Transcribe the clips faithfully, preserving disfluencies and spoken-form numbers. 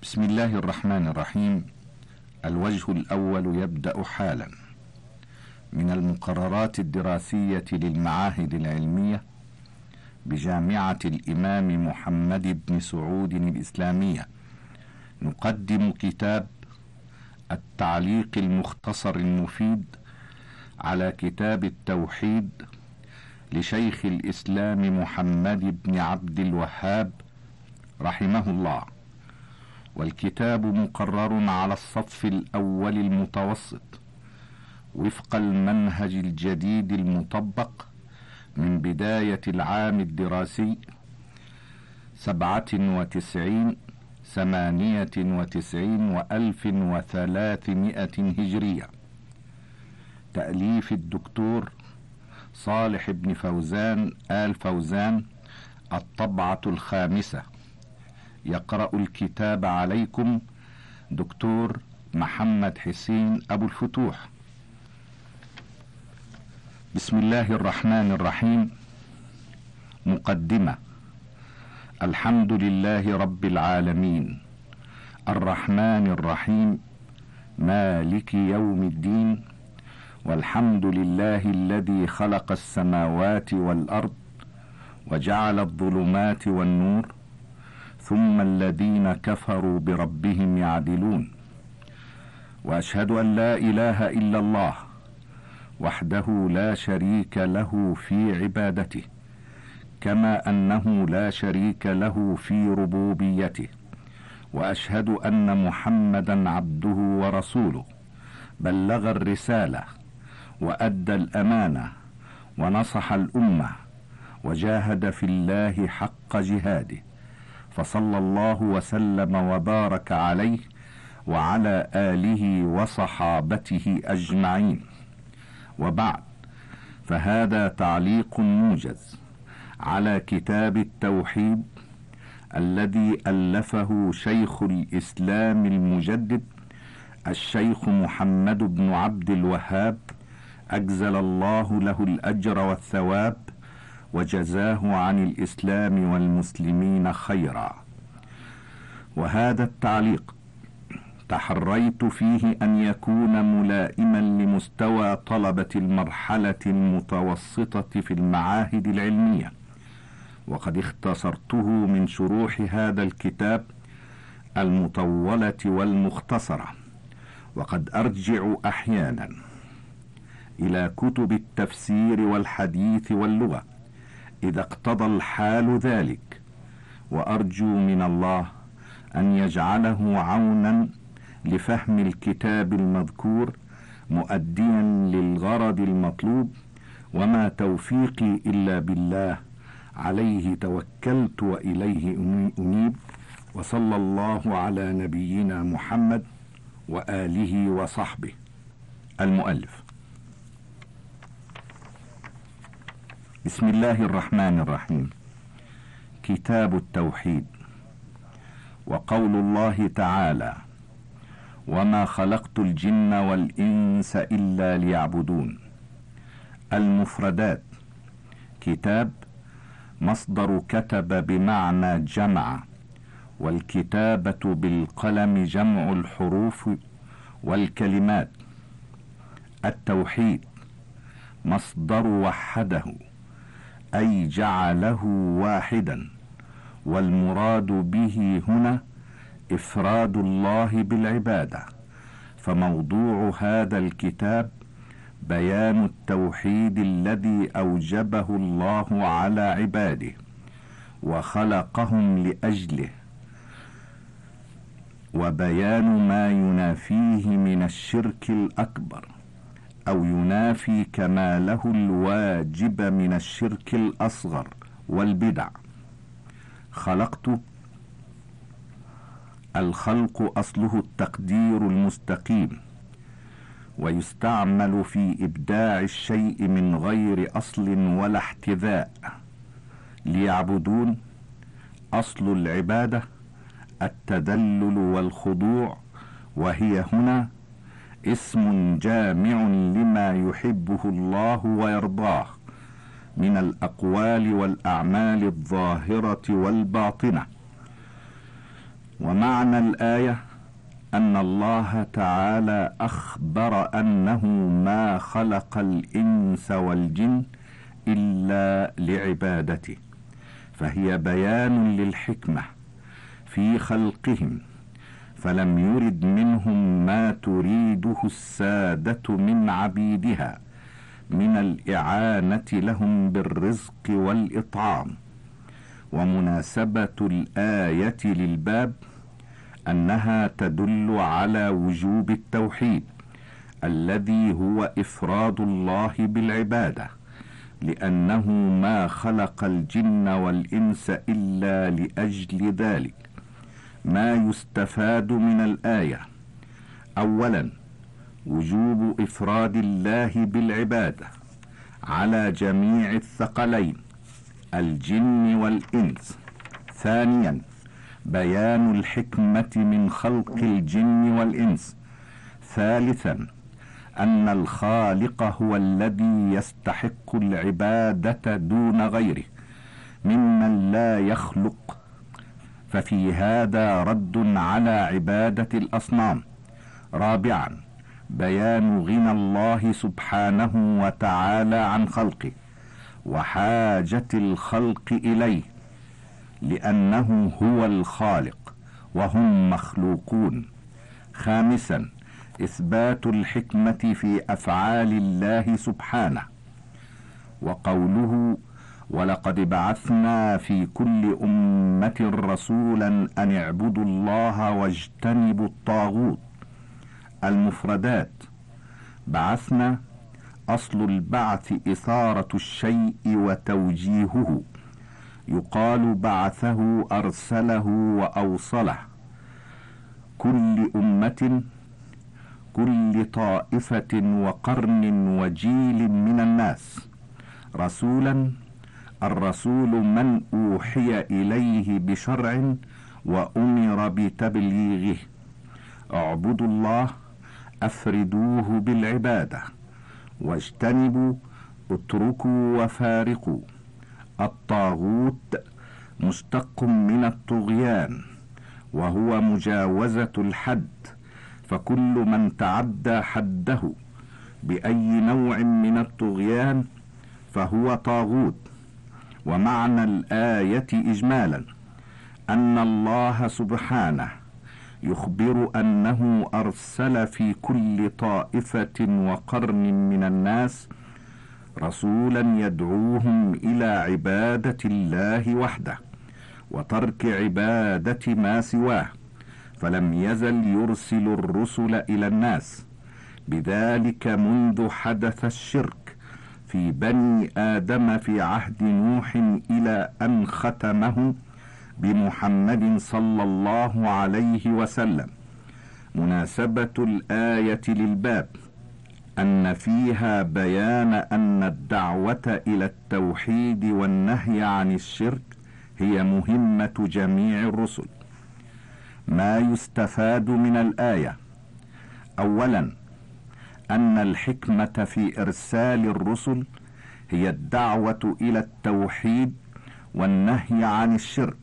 بسم الله الرحمن الرحيم. الوجه الأول يبدأ حالا. من المقررات الدراسية للمعاهد العلمية بجامعة الإمام محمد بن سعود الإسلامية نقدم كتاب التعليق المختصر المفيد على كتاب التوحيد لشيخ الإسلام محمد بن عبد الوهاب رحمه الله، والكتاب مقرر على الصف الأول المتوسط وفق المنهج الجديد المطبق من بداية العام الدراسي سبعة وتسعين ثمانية وتسعين وألف وثلاثمائة هجرية، تأليف الدكتور صالح بن فوزان آل فوزان، الطبعة الخامسة. يقرأ الكتاب عليكم دكتور محمد حسين أبو الفتوح. بسم الله الرحمن الرحيم. مقدمة. الحمد لله رب العالمين الرحمن الرحيم مالك يوم الدين، والحمد لله الذي خلق السماوات والأرض وجعل الظلمات والنور، ثم الذين كفروا بربهم يعدلون. وأشهد أن لا إله إلا الله وحده لا شريك له في عبادته، كما أنه لا شريك له في ربوبيته. وأشهد أن محمدا عبده ورسوله، بلغ الرسالة وأدى الأمانة ونصح الأمة وجاهد في الله حق جهاده، فصلى الله وسلم وبارك عليه وعلى آله وصحابته أجمعين. وبعد، فهذا تعليق موجز على كتاب التوحيد الذي ألفه شيخ الإسلام المجدد الشيخ محمد بن عبد الوهاب، أجزل الله له الأجر والثواب وجزاه عن الإسلام والمسلمين خيرا. وهذا التعليق تحريت فيه أن يكون ملائما لمستوى طلبة المرحلة المتوسطة في المعاهد العلمية، وقد اختصرته من شروح هذا الكتاب المطولة والمختصرة. وقد أرجع أحيانا إلى كتب التفسير والحديث واللغة إذا اقتضى الحال ذلك، وأرجو من الله أن يجعله عونا لفهم الكتاب المذكور مؤديا للغرض المطلوب، وما توفيقي إلا بالله، عليه توكلت وإليه أنيب. وصلى الله على نبينا محمد وآله وصحبه. المؤلف. بسم الله الرحمن الرحيم. كتاب التوحيد. وقول الله تعالى: وما خلقت الجن والإنس إلا ليعبدون. المفردات. كتاب مصدر كتب بمعنى جمع، والكتابة بالقلم جمع الحروف والكلمات. التوحيد مصدر وحده، أي جعله واحدا، والمراد به هنا إفراد الله بالعبادة. فموضوع هذا الكتاب بيان التوحيد الذي أوجبه الله على عباده وخلقهم لأجله، وبيان ما ينافيه من الشرك الأكبر أو ينافي كماله الواجب من الشرك الأصغر والبدع. خلقت. الخلق أصله التقدير المستقيم، ويستعمل في إبداع الشيء من غير أصل ولا احتذاء. ليعبدون أصل العبادة التذلل والخضوع، وهي هنا اسم جامع لما يحبه الله ويرضاه من الأقوال والأعمال الظاهرة والباطنة. ومعنى الآية أن الله تعالى أخبر أنه ما خلق الإنس والجن إلا لعبادته، فهي بيان للحكمة في خلقهم، فلم يرد منهم ما تريده السادة من عبيدها من الإعانة لهم بالرزق والإطعام. ومناسبة الآية للباب أنها تدل على وجوب التوحيد الذي هو إفراد الله بالعبادة، لأنه ما خلق الجن والإنس إلا لأجل ذلك. ما يستفاد من الآية: أولا، وجوب إفراد الله بالعبادة على جميع الثقلين الجن والإنس. ثانيا، بيان الحكمة من خلق الجن والإنس. ثالثا، أن الخالق هو الذي يستحق العبادة دون غيره ممن لا يخلق، ففي هذا رد على عبادة الأصنام. رابعا، بيان غنى الله سبحانه وتعالى عن خلقه وحاجة الخلق إليه، لأنه هو الخالق وهم مخلوقون. خامسا، إثبات الحكمة في أفعال الله سبحانه، وقوله: ولقد بعثنا في كل أمة رسولا أن اعبدوا الله واجتنبوا الطاغوت. المفردات: بعثنا، أصل البعث إثارة الشيء وتوجيهه، يقال بعثه أرسله وأوصله. كل أمة، كل طائفة وقرن وجيل من الناس. رسولا، الرسول من أوحي إليه بشرع وأمر بتبليغه. اعبدوا الله، أفردوه بالعبادة. واجتنبوا، اتركوا وفارقوا. الطاغوت مشتق من الطغيان، وهو مجاوزة الحد، فكل من تعدى حده بأي نوع من الطغيان فهو طاغوت. ومعنى الآية إجمالا أن الله سبحانه يخبر أنه أرسل في كل طائفة وقرن من الناس رسولا يدعوهم إلى عبادة الله وحده وترك عبادة ما سواه، فلم يزل يرسل الرسل إلى الناس بذلك منذ حدث الشرك في بني آدم في عهد نوح إلى أن ختمه بمحمد صلى الله عليه وسلم. مناسبة الآية للباب أن فيها بيان أن الدعوة إلى التوحيد والنهي عن الشرك هي مهمة جميع الرسل. ما يستفاد من الآية: أولا، أن الحكمة في إرسال الرسل هي الدعوة إلى التوحيد والنهي عن الشرك.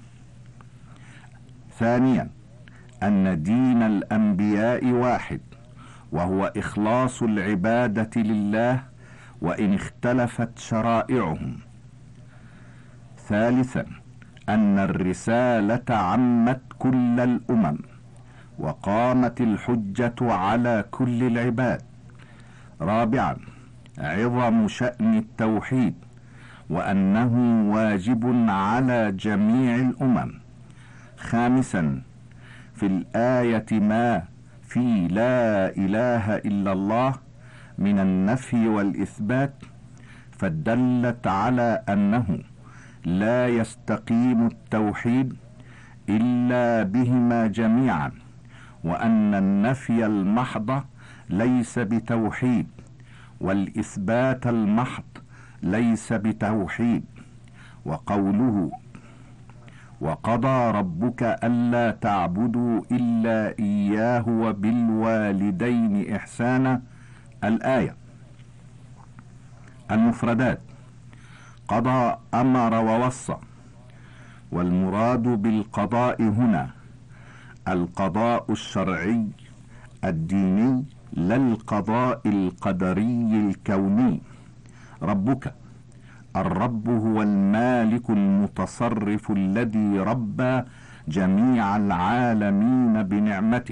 ثانيا، أن دين الأنبياء واحد، وهو إخلاص العبادة لله وإن اختلفت شرائعهم. ثالثا، أن الرسالة عمت كل الأمم وقامت الحجة على كل العباد. رابعا، عظم شأن التوحيد وأنه واجب على جميع الأمم. خامسا، في الآية ما في لا إله إلا الله من النفي والإثبات، فدلت على أنه لا يستقيم التوحيد إلا بهما جميعا، وأن النفي المحض ليس بتوحيد والإثبات المحض ليس بتوحيد. وقوله: وقضى ربك ألا تعبدوا إلا إياه وبالوالدين إحسانا. الآية. المفردات: قضى أمر ووصى، والمراد بالقضاء هنا القضاء الشرعي الديني لا القضاء القدري الكوني. ربك، الرب هو المالك المتصرف الذي ربى جميع العالمين بنعمته.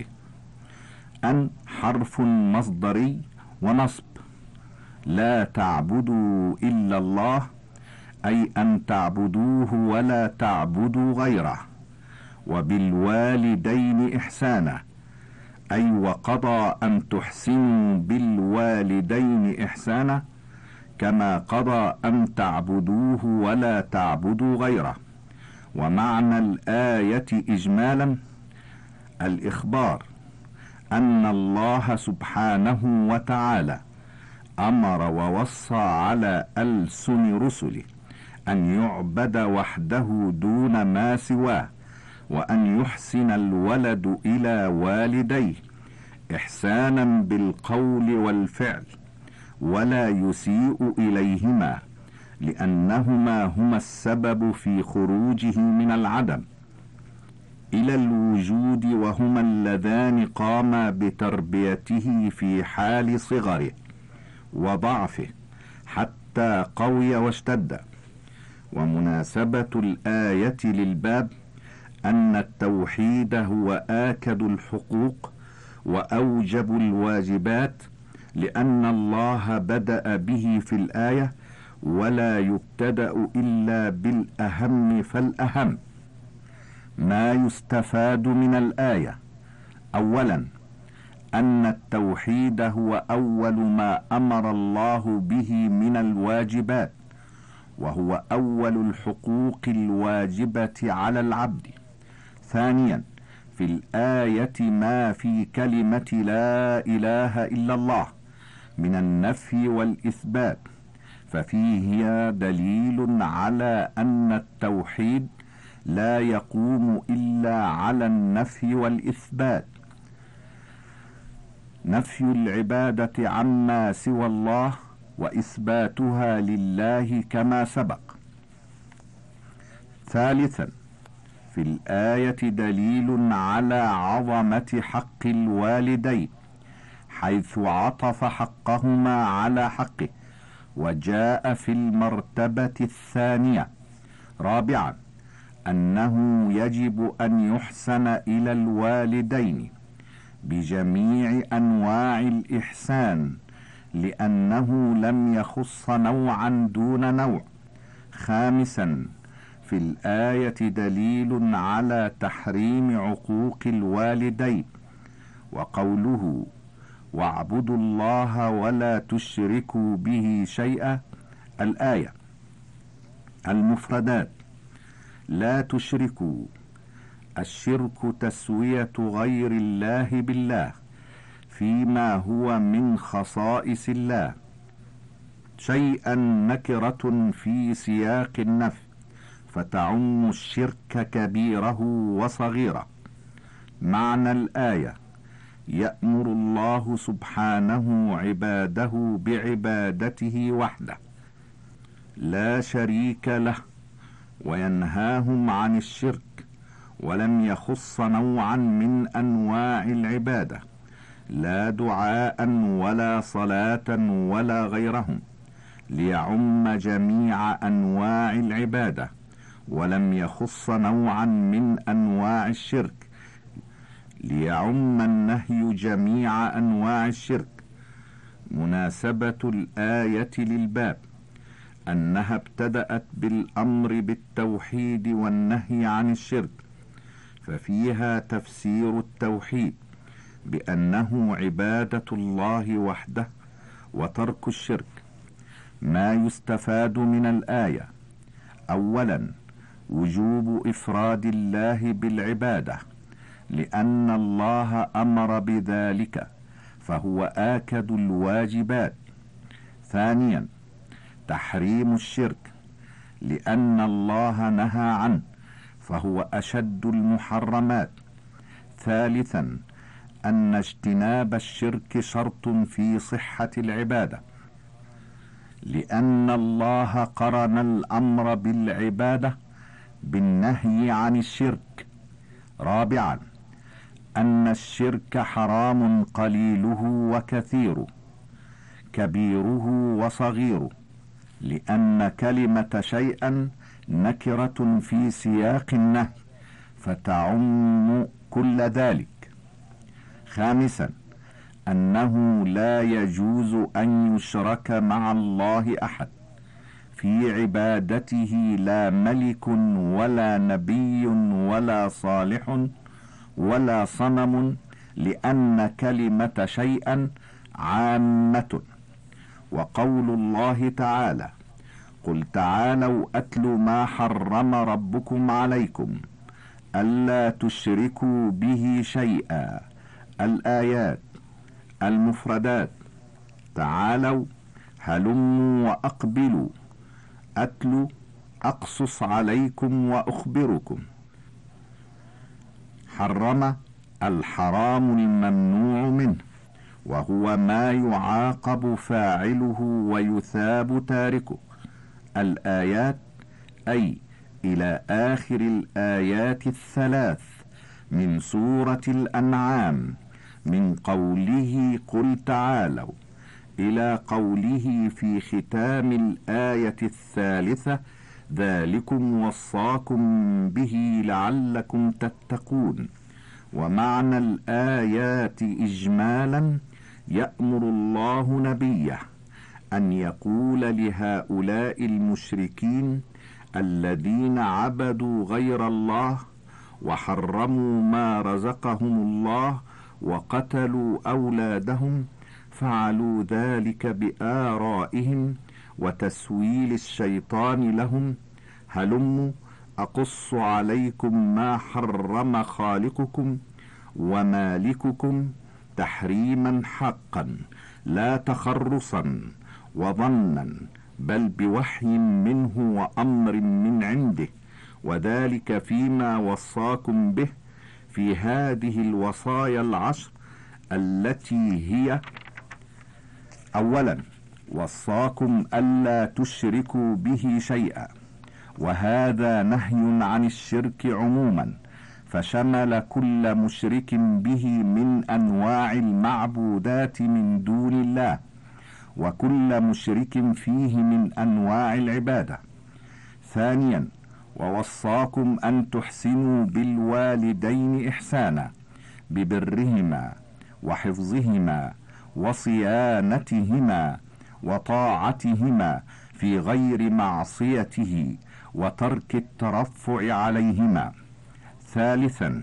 أن حرف مصدري ونصب. لا تعبدوا إلا الله، أي أن تعبدوه ولا تعبدوا غيره. وبالوالدين إحسانا، أي وقضى أن تحسنوا بالوالدين إحسانا كما قضى أن تعبدوه ولا تعبدوا غيره. ومعنى الآية إجمالا الإخبار أن الله سبحانه وتعالى أمر ووصى على ألسن رسله أن يعبد وحده دون ما سواه، وأن يحسن الولد إلى والديه إحسانا بالقول والفعل، ولا يسيء إليهما، لأنهما هما السبب في خروجه من العدم إلى الوجود، وهما اللذان قاما بتربيته في حال صغره وضعفه حتى قوي واشتد. ومناسبة الآية للباب أن التوحيد هو آكد الحقوق وأوجب الواجبات، لأن الله بدأ به في الآية، ولا يبتدأ إلا بالأهم فالأهم. ما يستفاد من الآية: أولا أن التوحيد هو أول ما أمر الله به من الواجبات، وهو أول الحقوق الواجبة على العبد. ثانيا في الآية ما في كلمة لا إله إلا الله من النفي والإثبات، ففيه دليل على أن التوحيد لا يقوم إلا على النفي والإثبات، نفي العبادة عما سوى الله وإثباتها لله كما سبق. ثالثا في الآية دليل على عظمة حق الوالدين، حيث عطف حقهما على حقه وجاء في المرتبة الثانية. رابعا أنه يجب أن يحسن إلى الوالدين بجميع أنواع الإحسان، لأنه لم يخص نوعا دون نوع. خامسا في الآية دليل على تحريم عقوق الوالدين، وقوله واعبدوا الله ولا تشركوا به شيئا. الآية المفردات: لا تشركوا، الشرك تسوية غير الله بالله فيما هو من خصائص الله، شيئا نكرة في سياق النفي فتعم الشرك كبيره وصغيره. معنى الآية: يأمر الله سبحانه عباده بعبادته وحده لا شريك له، وينهاهم عن الشرك، ولم يخص نوعا من أنواع العبادة، لا دعاء ولا صلاة ولا غيرهم، ليعم جميع أنواع العبادة، ولم يخص نوعا من أنواع الشرك، ليعم النهي جميع أنواع الشرك. مناسبة الآية للباب أنها ابتدأت بالأمر بالتوحيد والنهي عن الشرك، ففيها تفسير التوحيد بأنه عبادة الله وحده وترك الشرك. ما يستفاد من الآية: أولا وجوب إفراد الله بالعبادة، لأن الله أمر بذلك فهو آكد الواجبات. ثانيا تحريم الشرك، لأن الله نهى عنه فهو أشد المحرمات. ثالثا أن اجتناب الشرك شرط في صحة العبادة، لأن الله قرن الأمر بالعبادة بالنهي عن الشرك. رابعا أن الشرك حرام قليله وكثيره، كبيره وصغيره، لأن كلمة شيئا نكرة في سياق النهي فتعم كل ذلك. خامسا أنه لا يجوز أن يشرك مع الله أحد في عبادته، لا ملك ولا نبي ولا صالح ولا صنم، لأن كلمة شيئا عامة. وقول الله تعالى: قل تعالوا أتل ما حرم ربكم عليكم ألا تشركوا به شيئا. الآيات المفردات: تعالوا، هلموا وأقبلوا، أتل أقصص عليكم وأخبركم. حرم الحرام الممنوع منه، وهو ما يعاقب فاعله ويثاب تاركه. الآيات أي إلى آخر الآيات الثلاث من سورة الأنعام، من قوله قل تعالوا إلى قوله في ختام الآية الثالثة: ذلكم وصاكم به لعلكم تتقون. ومعنى الآيات إجمالا: يأمر الله نبيه أن يقول لهؤلاء المشركين الذين عبدوا غير الله وحرموا ما رزقهم الله وقتلوا أولادهم، فعلوا ذلك بآرائهم وتسويل الشيطان لهم: هلموا أقص عليكم ما حرم خالقكم ومالككم تحريما حقا، لا تخرصا وظنا، بل بوحي منه وأمر من عنده، وذلك فيما وصاكم به في هذه الوصايا العشر، التي هي: أولا، وصاكم ألا تشركوا به شيئا، وهذا نهي عن الشرك عموما، فشمل كل مشرك به من أنواع المعبودات من دون الله، وكل مشرك فيه من أنواع العبادة. ثانيا، ووصاكم أن تحسنوا بالوالدين إحسانا، ببرهما وحفظهما وصيانتهما وطاعتهما في غير معصيته وترك الترفع عليهما. ثالثا،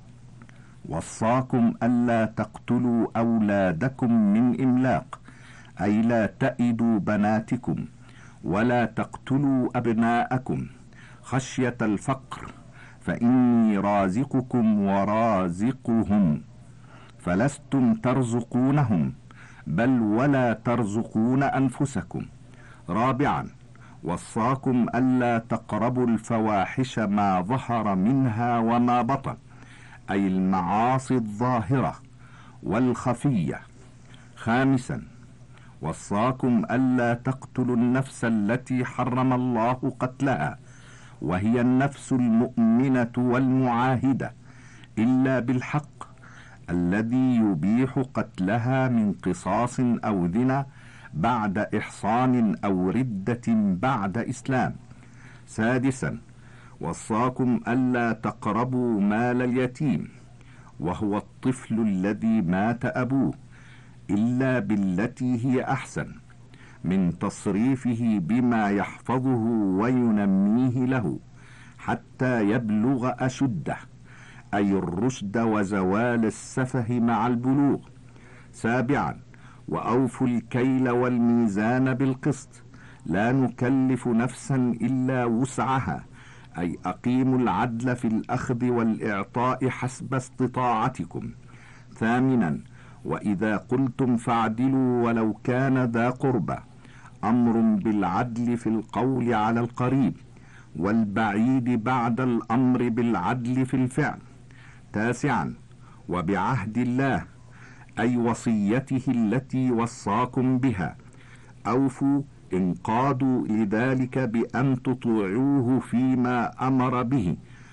وصاكم ألا تقتلوا أولادكم من إملاق، أي لا تئدوا بناتكم، ولا تقتلوا أبناءكم خشية الفقر، فإني رازقكم ورازقهم، فلستم ترزقونهم، بل ولا ترزقون أنفسكم. رابعا، وصاكم ألا تقربوا الفواحش ما ظهر منها وما بطن، أي المعاصي الظاهرة والخفية. خامسا، وصاكم ألا تقتلوا النفس التي حرم الله قتلها، وهي النفس المؤمنة والمعاهدة، إلا بالحق الذي يبيح قتلها من قصاص أو ذنا بعد إحصان أو ردة بعد إسلام. سادسا، وصاكم ألا تقربوا مال اليتيم، وهو الطفل الذي مات أبوه، إلا بالتي هي أحسن، من تصريفه بما يحفظه وينميه له حتى يبلغ أشده، أي الرشد وزوال السفه مع البلوغ. سابعا، وأوفوا الكيل والميزان بالقسط، لا نكلف نفسا إلا وسعها، أي أقيموا العدل في الأخذ والإعطاء حسب استطاعتكم. ثامنا، وإذا قلتم فاعدلوا ولو كان ذا قربى، أمر بالعدل في القول على القريب، والبعيد بعد الأمر بالعدل في الفعل. تاسعا، وبعهد الله، أي وصيته التي وصاكم بها، أوفوا انقادوا لذلك بأن تطيعوه فيما أمر به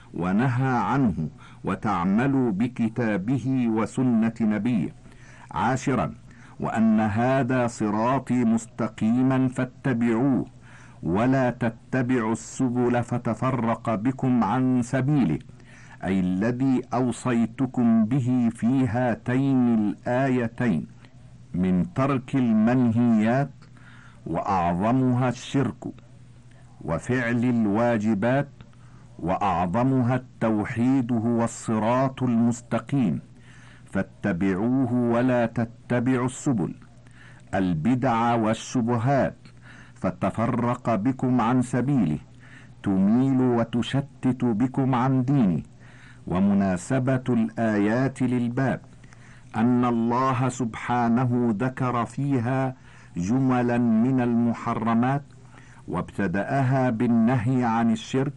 ونهى عنه وتعملوا بكتابه وسنة نبيه. عاشرا، وأن هذا صراطي مستقيما فاتبعوه ولا تتبعوا السبل فتفرق بكم عن سبيله، أي الذي أوصيتكم به في هاتين الآيتين من ترك المنهيات وأعظمها الشرك، وفعل الواجبات وأعظمها التوحيد هو الصراط المستقيم، فاتبعوه ولا تتبعوا السبل البدع والشبهات فتفرق بكم عن سبيله، تميل وتشتت بكم عن دينه. ومناسبة الآيات للباب أن الله سبحانه ذكر فيها جملا من المحرمات، وابتدأها بالنهي عن الشرك،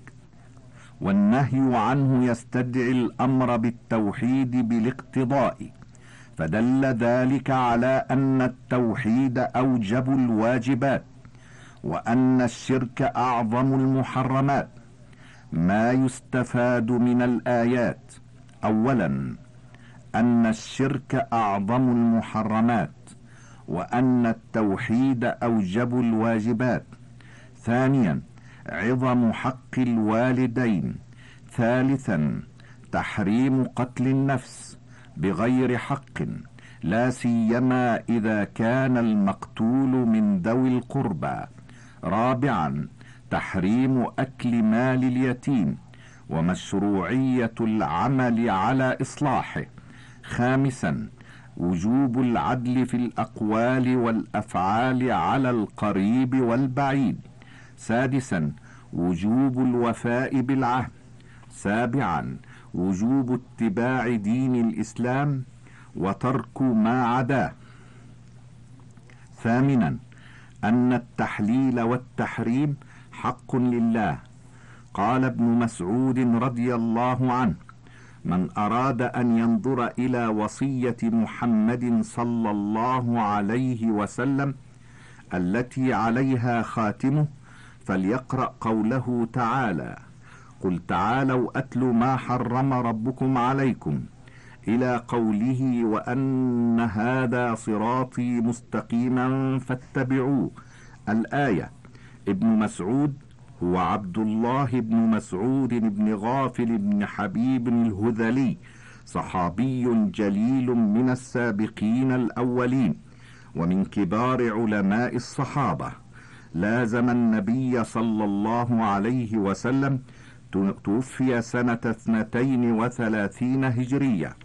والنهي عنه يستدعي الأمر بالتوحيد بالاقتضاء، فدل ذلك على أن التوحيد أوجب الواجبات، وأن الشرك أعظم المحرمات. ما يستفاد من الآيات: أولا، أن الشرك أعظم المحرمات، وأن التوحيد أوجب الواجبات. ثانيا، عظم حق الوالدين. ثالثا، تحريم قتل النفس بغير حق، لا سيما إذا كان المقتول من ذوي القربى. رابعا، تحريم أكل مال اليتيم ومشروعية العمل على إصلاحه. خامسا، وجوب العدل في الأقوال والأفعال على القريب والبعيد. سادسا، وجوب الوفاء بالعهد. سابعا، وجوب اتباع دين الإسلام وترك ما عداه. ثامنا، أن التحليل والتحريم حق لله. قال ابن مسعود رضي الله عنه: من أراد أن ينظر إلى وصية محمد صلى الله عليه وسلم التي عليها خاتمه فليقرأ قوله تعالى: قل تعالوا أتل ما حرم ربكم عليكم، إلى قوله: وأن هذا صراطي مستقيما فاتبعوه، الآية. ابن مسعود هو عبد الله بن مسعود بن غافل بن حبيب الهذلي، صحابي جليل من السابقين الأولين ومن كبار علماء الصحابة. لازم النبي صلى الله عليه وسلم، توفي سنة اثنتين وثلاثين هجرية.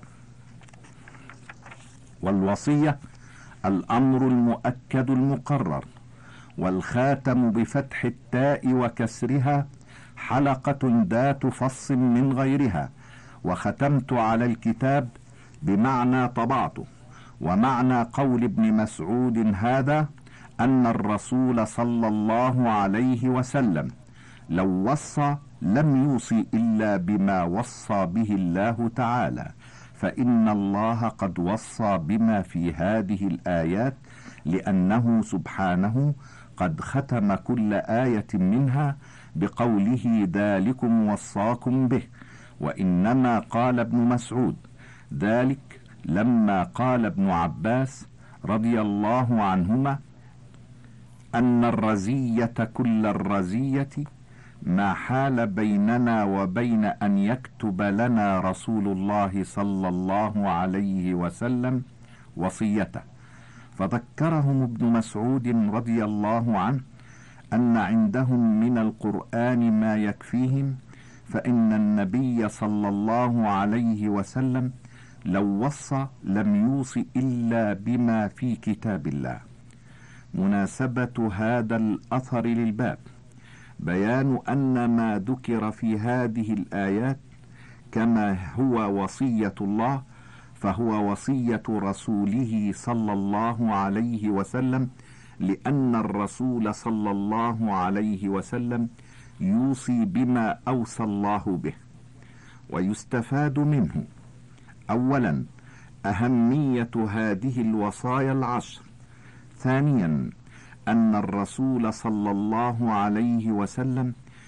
والوصية الأمر المؤكد المقرر، والخاتم بفتح التاء وكسرها حلقة ذات فص من غيرها، وختمت على الكتاب بمعنى طبعته. ومعنى قول ابن مسعود هذا أن الرسول صلى الله عليه وسلم لو وصى لم يوصي إلا بما وصى به الله تعالى، فإن الله قد وصى بما في هذه الآيات، لأنه سبحانه قد ختم كل آية منها بقوله: ذلكم وصاكم به. وإنما قال ابن مسعود ذلك لما قال ابن عباس رضي الله عنهما: أن الرزية كل الرزية ما حال بيننا وبين أن يكتب لنا رسول الله صلى الله عليه وسلم وصيته. فذكرهم ابن مسعود رضي الله عنه أن عندهم من القرآن ما يكفيهم، فإن النبي صلى الله عليه وسلم لو وصى لم يوص إلا بما في كتاب الله. مناسبة هذا الأثر للباب بيان أن ما ذكر في هذه الآيات كما هو وصية الله فهو وصية رسوله صلى الله عليه وسلم، لأن الرسول صلى الله عليه وسلم يوصي بما أوصى الله به. ويستفاد منه: أولا، أهمية هذه الوصايا العشر. ثانيا، أن الرسول صلى الله عليه وسلم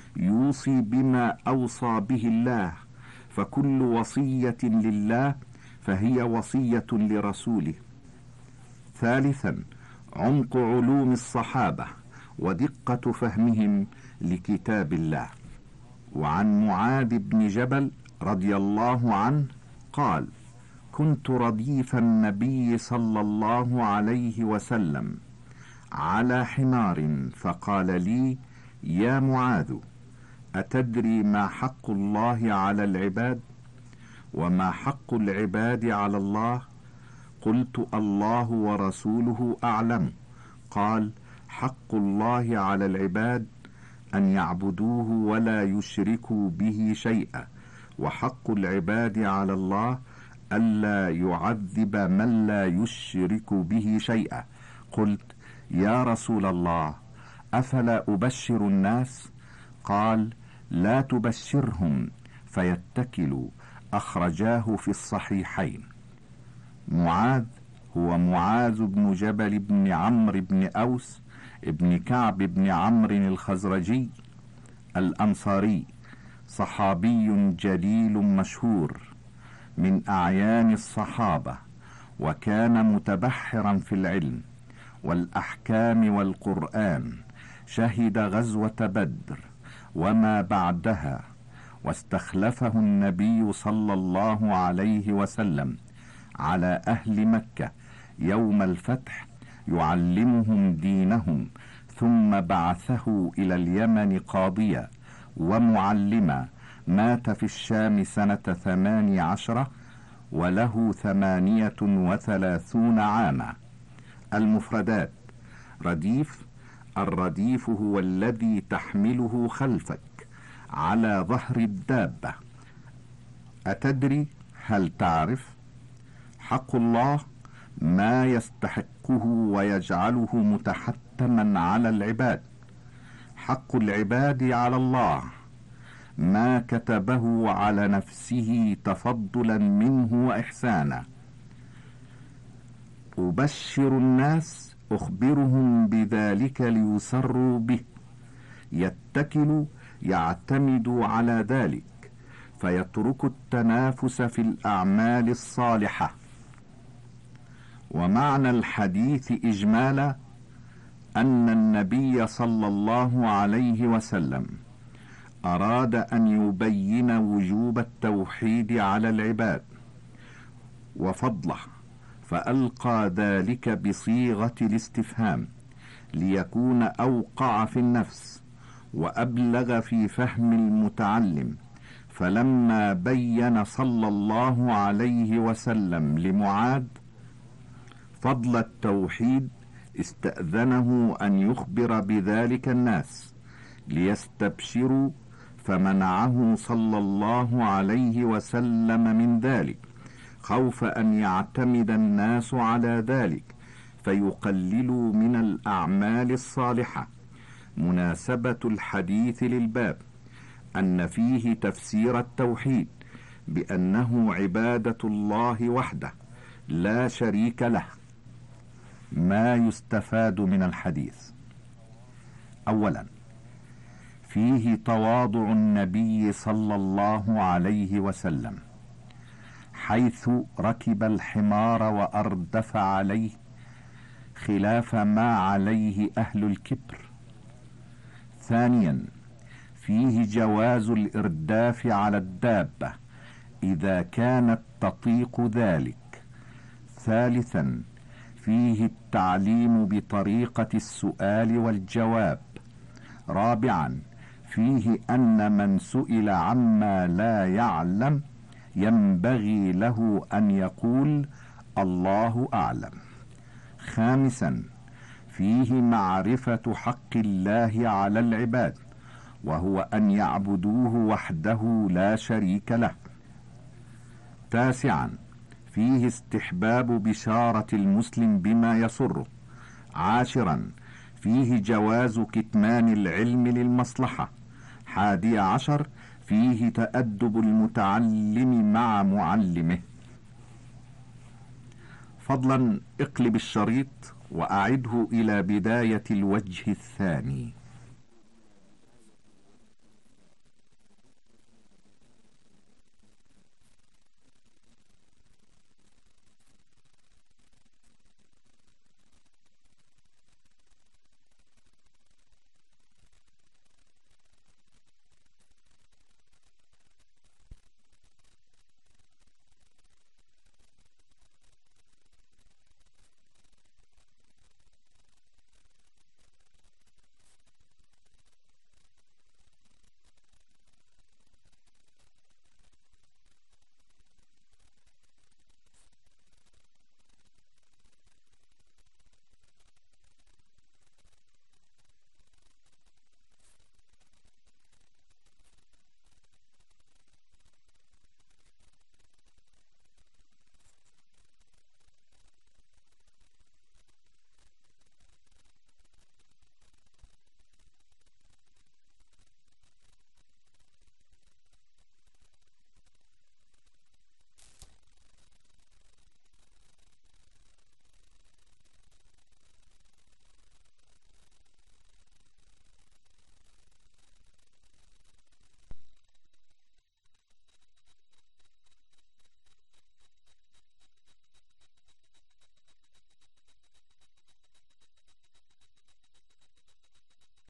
يوصي بما أوصى به الله، فكل وصية لله فهي وصية لرسوله. ثالثا، عمق علوم الصحابة ودقة فهمهم لكتاب الله. وعن معاذ بن جبل رضي الله عنه قال: كنت رديف النبي صلى الله عليه وسلم على حمار، فقال لي: يا معاذ، أتدري ما حق الله على العباد؟ وما حق العباد على الله؟ قلت: الله ورسوله أعلم. قال: حق الله على العباد أن يعبدوه ولا يشركوا به شيئا، وحق العباد على الله ألا يعذب من لا يشرك به شيئا. قلت: يا رسول الله، أفلا أبشر الناس؟ قال: لا تبشرهم فيتكلوا. أخرجاه في الصحيحين. معاذ هو معاذ بن جبل بن عمرو بن أوس ابن كعب بن عمرو الخزرجي الأنصاري، صحابي جليل مشهور من أعيان الصحابة، وكان متبحرا في العلم والأحكام والقرآن. شهد غزوة بدر وما بعدها، واستخلفه النبي صلى الله عليه وسلم على أهل مكة يوم الفتح يعلمهم دينهم، ثم بعثه إلى اليمن قاضيا ومعلما. مات في الشام سنة ثمان عشرة وله ثمانية وثلاثون عاما. المفردات: رديف: الرديف هو الذي تحمله خلفك على ظهر الدابة. أتدري؟ هل تعرف؟ حق الله ما يستحقه ويجعله متحتما على العباد. حق العباد على الله ما كتبه على نفسه تفضلا منه وإحسانا. أبشر الناس، أخبرهم بذلك ليسروا به. يتكل: يعتمد على ذلك، فيترك التنافس في الأعمال الصالحة. ومعنى الحديث إجمالا أن النبي صلى الله عليه وسلم أراد أن يبين وجوب التوحيد على العباد وفضله، فألقى ذلك بصيغة الاستفهام ليكون أوقع في النفس وأبلغ في فهم المتعلم. فلما بين صلى الله عليه وسلم لمعاذ فضل التوحيد استأذنه أن يخبر بذلك الناس ليستبشروا، فمنعه صلى الله عليه وسلم من ذلك خوف أن يعتمد الناس على ذلك فيقللوا من الأعمال الصالحة. مناسبة الحديث للباب أن فيه تفسير التوحيد بأنه عبادة الله وحده لا شريك له. ما يستفاد من الحديث: أولا، فيه تواضع النبي صلى الله عليه وسلم، حيث ركب الحمار وأردف عليه خلاف ما عليه أهل الكبر. ثانيا، فيه جواز الإرداف على الدابة إذا كانت تطيق ذلك. ثالثا، فيه التعليم بطريقة السؤال والجواب. رابعا، فيه أن من سئل عما لا يعلم ينبغي له أن يقول الله أعلم. خامسا، فيه معرفة حق الله على العباد، وهو أن يعبدوه وحده لا شريك له. تاسعا، فيه استحباب بشارة المسلم بما يسره. عاشرا، فيه جواز كتمان العلم للمصلحة. حادي عشر، فيه تأدب المتعلم مع معلمه. فضلا اقلب الشريط وأعده إلى بداية الوجه الثاني.